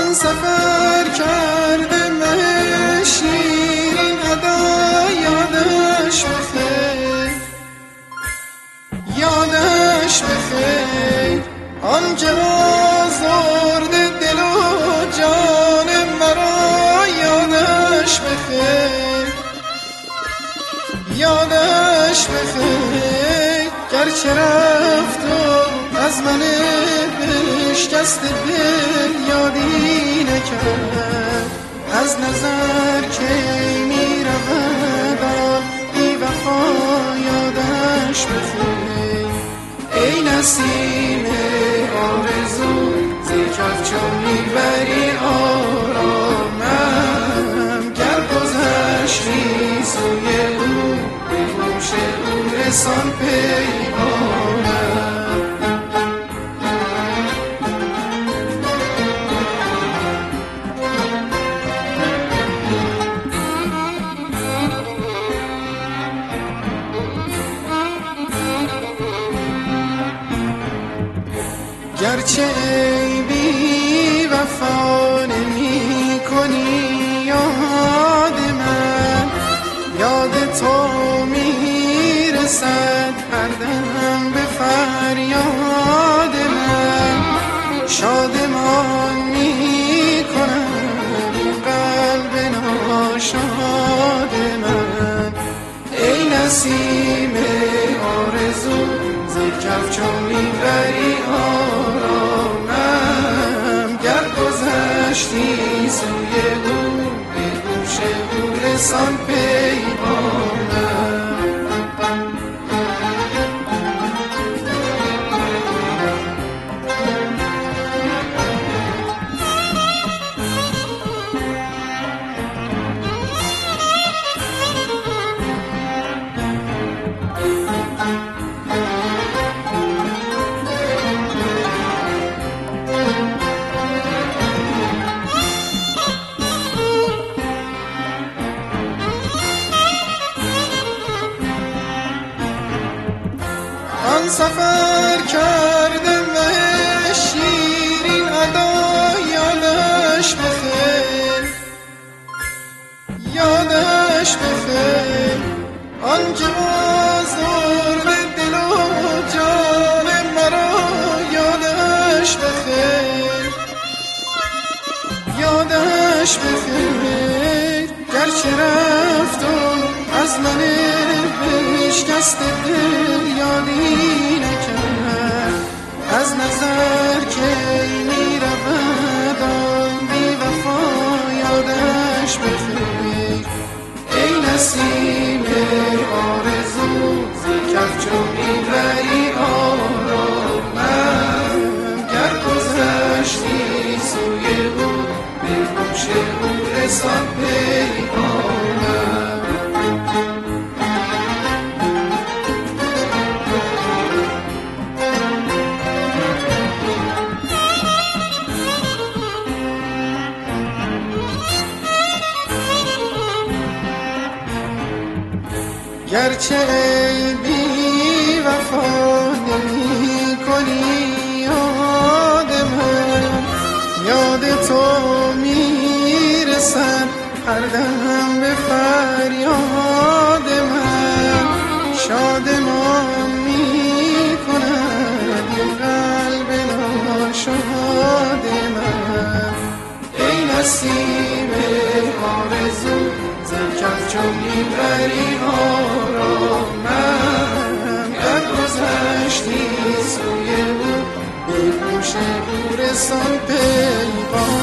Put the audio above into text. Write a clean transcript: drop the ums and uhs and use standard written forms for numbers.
آن سفر کرده مه شیرین ادا یادش بخیر، یادش بخیر. آنجا آزرده دل و جان مرا یادش بخیر، یادش بخیر. گرچه رفت و از من بشکست دل یادی نکرد، از نظر که می رود آن بی وفا یادش بخیر. ای نسیم آرزو زیر کف چون میبری آرامم، گر گذشتی سوی او به گوش او رسان پیغامم. گرچه ای بی وفا نمی کنی یاد من، یاد تو می رسد هر دم به فریاد من. شادمان می کند این قلب ناشاد من. ای نسیم آرزو زیر کف چون میبری آرامم، گر گذشتی سوی او به گوش او رسان پیغامم. آن سفر کرده مه شیرین ادا یادش بخیر، یادش بخیر. آنجا آزرده دل و جان مرا یادش بخیر، یادش بخیر. گرچه رفت و از من بشکست دل یادی نکرد، از نظر که می رود آن بی وفا یادش بخیر. ای نسیم آرزو زیر کف چون میبری آرامم، گر گذشتی سوی او به گوش او رسان پیغامم. گرچه ای بی وفا نمی کنی یاد من، یاد تو می رسد هر دم به فریاد من. شادمان می کند این قلب ناشاد من. ای نسیم آرزو زیر کف چون میبری آرامم، گر گذشتی سوی او به گوش او رسان پیغام.